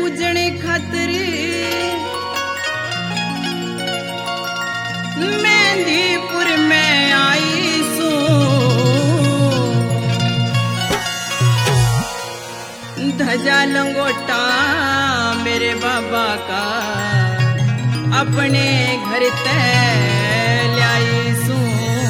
पूजने खातिर मेहंदीपुर में आई सू। धजा लंगोटा मेरे बाबा का अपने घर ते लाई सू।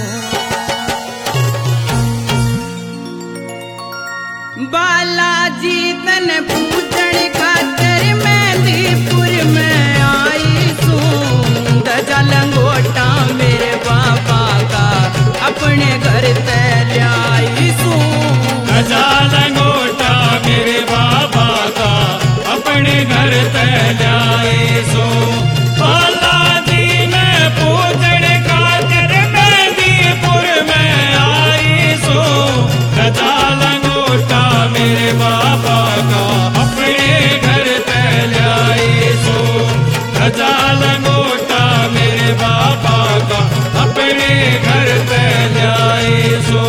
बालाजी तन पूजन खातिर मेहंदीपुर में आई सू। धजा लंगोटा मेरे बाबा का अपने घर ते लाई सू। धजा लंगोटा मेरे बाबा का अपने घर ते लाई सू। बालाजी में पूजन खातिर मेहंदीपुर में आई सू। धजा लंगोटा मेरे बाबा का अपने घर ते लाई सू। धजा लंगोटा मेरे बाबा का अपने घर ते लाई सू।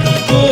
तू